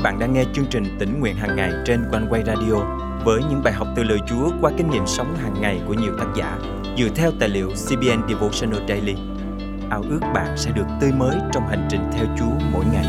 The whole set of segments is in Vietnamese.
bạn đang nghe chương trình Tỉnh Nguyện Hàng Ngày trên Quanh Quay Radio với những bài học từ lời Chúa qua kinh nghiệm sống hàng ngày của nhiều tác giả dựa theo tài liệu CBN Devotional Daily. Ao ước bạn sẽ được tươi mới trong hành trình theo Chúa mỗi ngày.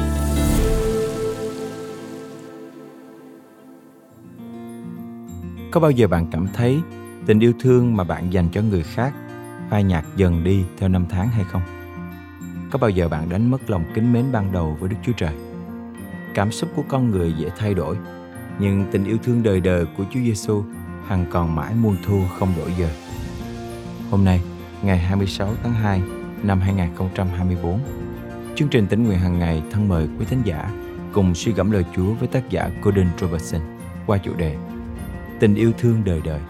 Có bao giờ bạn cảm thấy tình yêu thương mà bạn dành cho người khác phai nhạt dần đi theo năm tháng hay không? Có bao giờ bạn đánh mất lòng kính mến ban đầu với Đức Chúa Trời? Cảm xúc của con người dễ thay đổi, nhưng tình yêu thương đời đời của Chúa Giêsu hằng còn mãi muôn thu không đổi giờ. Hôm nay, ngày 26 tháng 2 năm 2024, chương trình Tỉnh Nguyện Hàng Ngày thân mời quý thính giả cùng suy gẫm lời Chúa với tác giả Gordon Robertson qua chủ đề Tình yêu thương đời đời.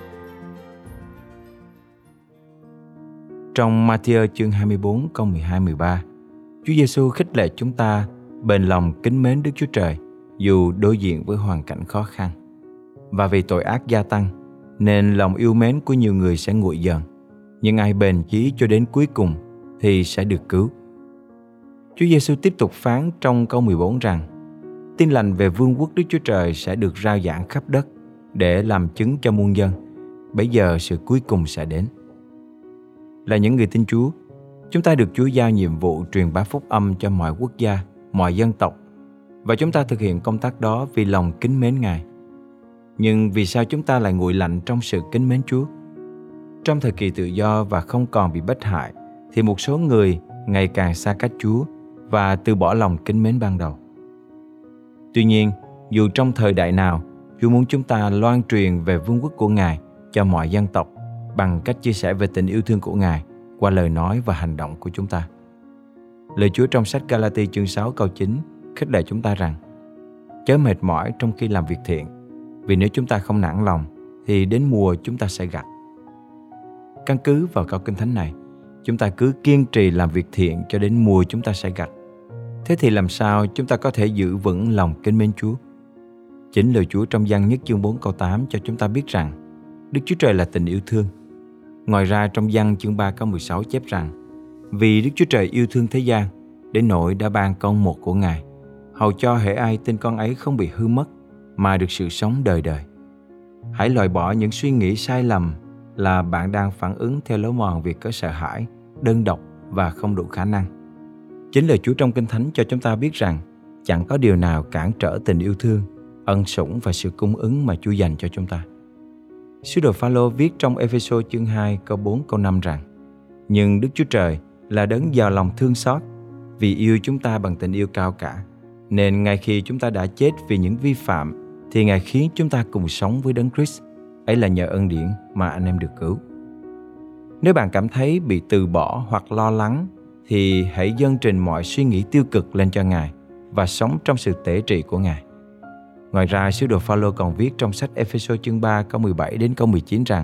Trong Ma-thi-ơ chương 24 câu 12-13, Chúa Giêsu khích lệ chúng ta bền lòng kính mến Đức Chúa Trời dù đối diện với hoàn cảnh khó khăn. Và vì tội ác gia tăng, nên lòng yêu mến của nhiều người sẽ nguội dần. Nhưng ai bền chí cho đến cuối cùng thì sẽ được cứu. Chúa Giêsu tiếp tục phán trong câu 14 rằng tin lành về vương quốc Đức Chúa Trời sẽ được rao giảng khắp đất để làm chứng cho muôn dân. Bấy giờ sự cuối cùng sẽ đến. Là những người tin Chúa, chúng ta được Chúa giao nhiệm vụ truyền bá phúc âm cho mọi quốc gia, mọi dân tộc, và chúng ta thực hiện công tác đó vì lòng kính mến Ngài. Nhưng vì sao chúng ta lại nguội lạnh trong sự kính mến Chúa? Trong thời kỳ tự do và không còn bị bách hại, thì một số người ngày càng xa cách Chúa và từ bỏ lòng kính mến ban đầu. Tuy nhiên, dù trong thời đại nào, Chúa muốn chúng ta loan truyền về vương quốc của Ngài cho mọi dân tộc bằng cách chia sẻ về tình yêu thương của Ngài qua lời nói và hành động của chúng ta. Lời Chúa trong sách Ga-la-ti chương 6 câu 9 khích lệ chúng ta rằng chớ mệt mỏi trong khi làm việc thiện, vì nếu chúng ta không nản lòng thì đến mùa chúng ta sẽ gặt. Căn cứ vào câu kinh thánh này, chúng ta cứ kiên trì làm việc thiện cho đến mùa chúng ta sẽ gặt. Thế thì làm sao chúng ta có thể giữ vững lòng kính mến Chúa? Chính lời Chúa trong Giăng nhất chương 4 câu 8 cho chúng ta biết rằng Đức Chúa Trời là tình yêu thương. Ngoài ra trong Giăng chương 3 câu 16 chép rằng vì Đức Chúa Trời yêu thương thế gian đến nỗi đã ban con một của Ngài, hầu cho hễ ai tin con ấy không bị hư mất mà được sự sống đời đời. Hãy loại bỏ những suy nghĩ sai lầm là bạn đang phản ứng theo lối mòn vì cớ sợ hãi, đơn độc và không đủ khả năng. Chính lời Chúa trong Kinh Thánh cho chúng ta biết rằng chẳng có điều nào cản trở tình yêu thương, ân sủng và sự cung ứng mà Chúa dành cho chúng ta. Sứ đồ Pha-lô viết trong Ê-phê-sô chương 2 câu 4 câu 5 rằng nhưng Đức Chúa Trời là đấng giàu lòng thương xót vì yêu chúng ta bằng tình yêu cao cả, nên ngay khi chúng ta đã chết vì những vi phạm thì Ngài khiến chúng ta cùng sống với Đấng Christ. Ấy là nhờ ân điển mà anh em được cứu. Nếu bạn cảm thấy bị từ bỏ hoặc lo lắng thì hãy dâng trình mọi suy nghĩ tiêu cực lên cho Ngài và sống trong sự tể trị của Ngài. Ngoài ra, sứ đồ Pha-lô còn viết trong sách Ê-phê-sô chương 3 câu 17 đến câu 19 rằng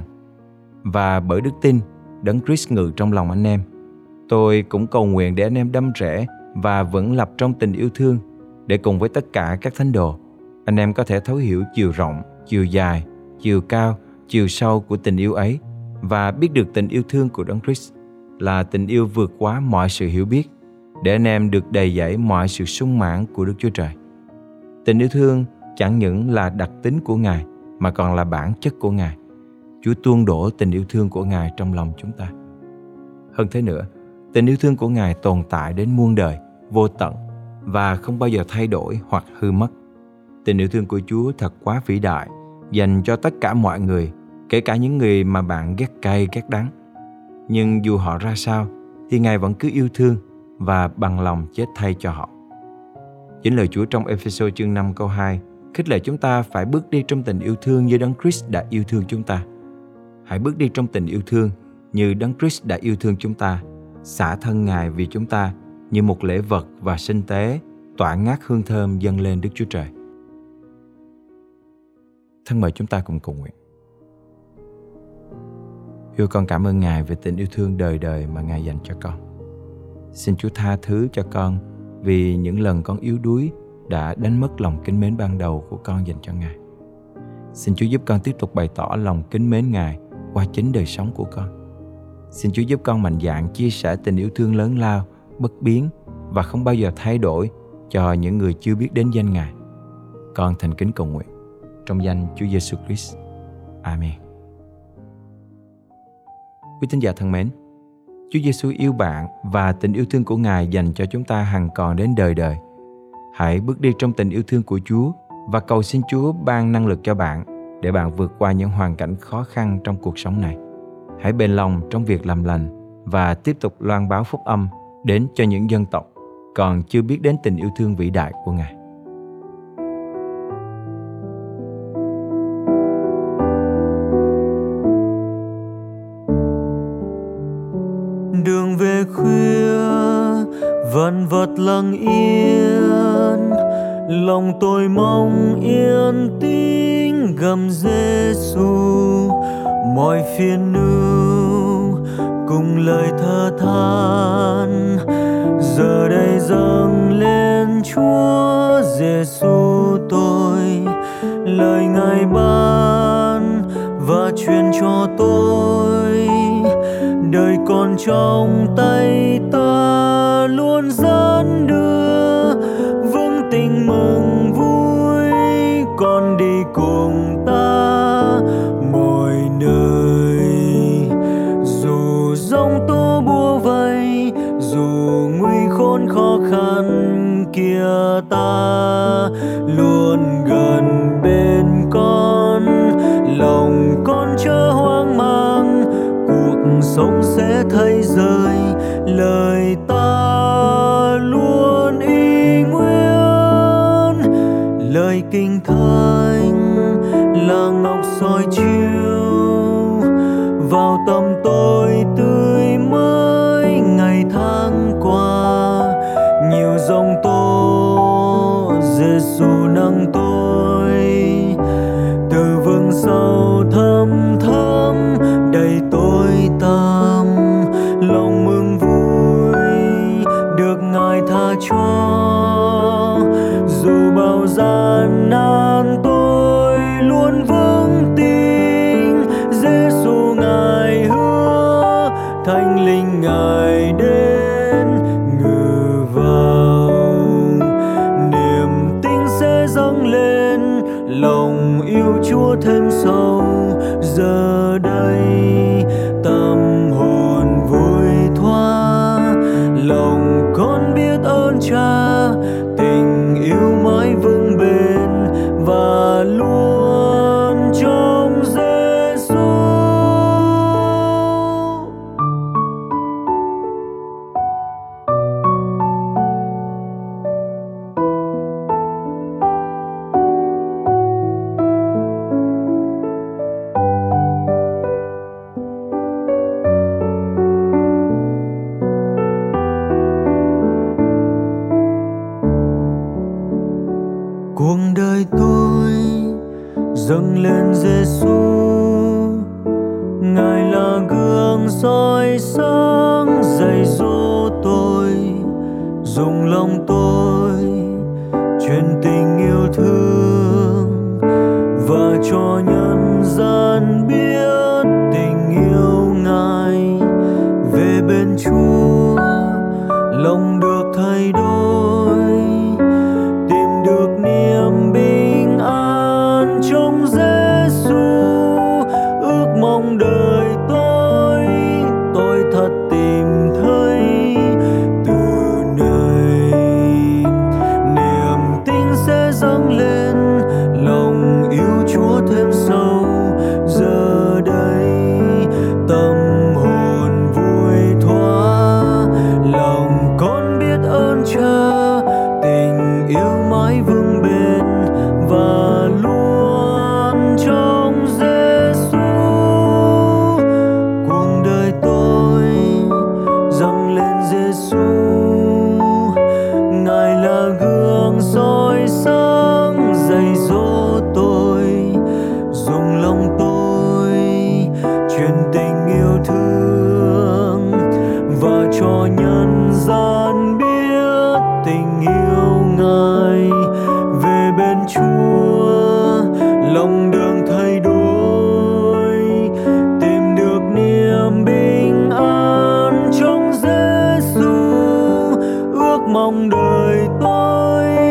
và bởi đức tin, Đấng Christ ngự trong lòng anh em. Tôi cũng cầu nguyện để anh em đâm rễ và vững lập trong tình yêu thương, để cùng với tất cả các thánh đồ, anh em có thể thấu hiểu chiều rộng, chiều dài, chiều cao, chiều sâu của tình yêu ấy và biết được tình yêu thương của Đấng Christ là tình yêu vượt quá mọi sự hiểu biết, để anh em được đầy dẫy mọi sự sung mãn của Đức Chúa Trời. Tình yêu thương chẳng những là đặc tính của Ngài mà còn là bản chất của Ngài. Chúa tuôn đổ tình yêu thương của Ngài trong lòng chúng ta. Hơn thế nữa, tình yêu thương của Ngài tồn tại đến muôn đời, vô tận và không bao giờ thay đổi hoặc hư mất. Tình yêu thương của Chúa thật quá vĩ đại, dành cho tất cả mọi người, kể cả những người mà bạn ghét cay ghét đắng. Nhưng dù họ ra sao, thì Ngài vẫn cứ yêu thương và bằng lòng chết thay cho họ. Chính lời Chúa trong Ê-phê-sô chương 5 câu 2 khích lệ chúng ta phải bước đi trong tình yêu thương như Đấng Christ đã yêu thương chúng ta. Hãy bước đi trong tình yêu thương như Đấng Christ đã yêu thương chúng ta, xả thân Ngài vì chúng ta như một lễ vật và sinh tế, tỏa ngát hương thơm dâng lên Đức Chúa Trời. Thân mời chúng ta cùng cầu nguyện. Chúa, con cảm ơn Ngài về tình yêu thương đời đời mà Ngài dành cho con. Xin Chúa tha thứ cho con vì những lần con yếu đuối đã đánh mất lòng kính mến ban đầu của con dành cho Ngài. Xin Chúa giúp con tiếp tục bày tỏ lòng kính mến Ngài qua chính đời sống của con. Xin Chúa giúp con mạnh dạn chia sẻ tình yêu thương lớn lao, bất biến và không bao giờ thay đổi cho những người chưa biết đến danh Ngài. Con thành kính cầu nguyện trong danh Chúa Giêsu Christ. Amen. Quý tín giả thân mến, Chúa Giêsu yêu bạn và tình yêu thương của Ngài dành cho chúng ta hằng còn đến đời đời. Hãy bước đi trong tình yêu thương của Chúa và cầu xin Chúa ban năng lực cho bạn để bạn vượt qua những hoàn cảnh khó khăn trong cuộc sống này. Hãy bền lòng trong việc làm lành và tiếp tục loan báo phúc âm đến cho những dân tộc còn chưa biết đến tình yêu thương vĩ đại của Ngài. Đường về khuya, vạn vật lặng yên, lòng tôi mong yên tĩnh gặp Giêsu. Mọi phiền ưu cùng lời thở than giờ đây dâng lên Chúa Giêsu tôi. Lời Ngài ban và truyền cho tôi, đời còn trong tay ta luôn dẫn đưa, vững tin mừng vui con đi cùng ta mọi nơi. Dù giông tố bủa vây, dù nguy khốn khó khăn kia, ta luôn gần bên con. Lòng con chớ hoang mang, cuộc sống sẽ thay rời, lời ta luôn y nguyên. Lời kinh thánh là ngọc soi chiếu vào tâm tôi tươi mới ngày tháng qua. Nhiều giông tố Giêsu nâng tôi, từ vực sâu thâm thẳm đầy tối tăm. Lòng mừng vui được Ngài tha cho, dù bao gian nan tôi luôn vững tin. Giêsu Ngài hứa, Thánh Linh Ngài đến ngự vào. Niềm tin sẽ dâng lên, lòng yêu Chúa thêm sâu. Giờ đây tâm hồn vui thoa, lòng con biết ơn Cha. Tình yêu mãi vững bền và luôn trong Giêsu. Cuộc đời tôi dâng lên Giêsu, Ngài là gương soi sáng dạy dỗ tôi. Dùng lòng tôi truyền tình yêu thương và cho nhân gian biết tình yêu Ngài. Về bên Chúa lòng được thay đổi, tìm được niềm bình an trong Giêsu. Ước mong đời tôi thật tìm thấy từ nơi. Niềm tin sẽ dâng lên, lòng yêu Chúa thêm sâu. Giờ đây tâm hồn vui thoa, lòng con biết ơn Cha. Tình yêu mãi vững bền và luôn trong Giêsu. Cuộc đời tôi dâng lên Giêsu, Ngài là gương soi sáng dạy dỗ tôi. Dùng lòng tôi truyền tình yêu thương và cho nhân gian biết tình yêu Ngài. Về bên Chúa lòng đường thay đổi, tìm được niềm bình an trong Giêsu. Ước mong đời tôi